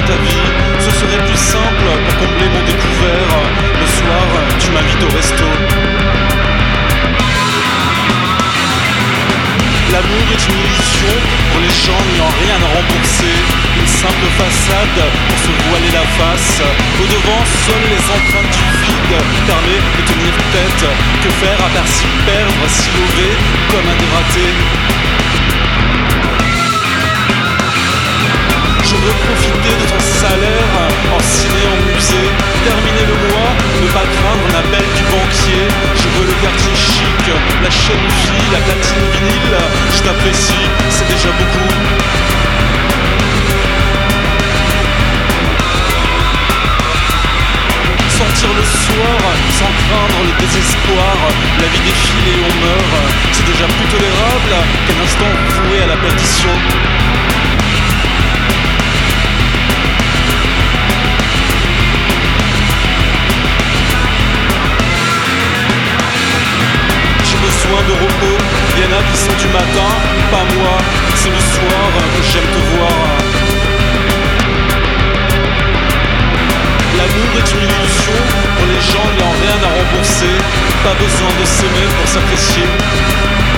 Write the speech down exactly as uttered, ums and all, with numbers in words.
dans ta vie, ce serait plus simple pour combler mon découvert. Le soir, tu m'invites au resto. L'amour est une illusion pour les gens n'ayant rien à rembourser. Une simple façade pour se voiler la face. Au devant, seules les empreintes du vide permettent de tenir tête. Que faire à part s'y perdre, s'y lever comme un dératé? Je veux profiter de ton salaire en ciné, en musée. Terminer le mois, ne pas craindre un appel du banquier. Je veux le quartier chic, la chaîne vie, la platine vinyle. Je t'apprécie, c'est déjà beaucoup. Sortir le soir sans craindre le désespoir. La vie défile et on meurt. C'est déjà plus tolérable qu'un instant voué à la perdition. Besoin de repos, y'en a qui sont du matin, pas moi, c'est le soir que j'aime te voir. L'amour est une illusion pour les gens n'ayant rien à rembourser. Pas besoin de s'aimer pour s'apprécier.